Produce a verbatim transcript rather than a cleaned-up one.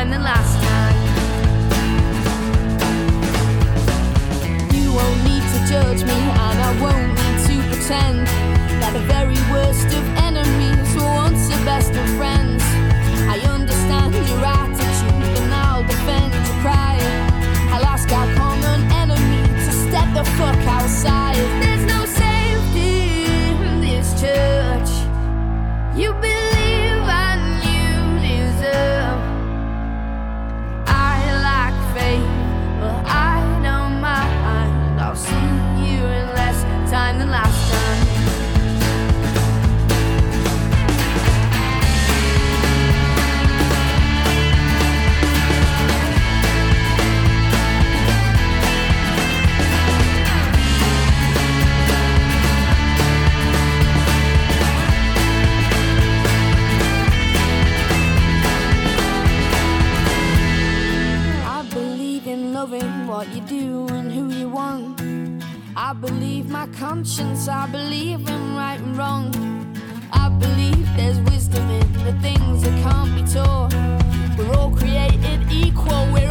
time than last time. You won't need to judge me, and I won't need to pretend that the very worst of enemies were once the best of friends. I understand your attitude, and I'll defend your pride. I'll ask our common enemy to step the fuck outside. There's no safety in this church. You believe and you deserve. I lack faith, but I don't mind. I'll see you in less time than last time. What you do and who you want. I believe my conscience, I believe in right and wrong. I believe there's wisdom in the things that can't be taught. We're all created equal, we're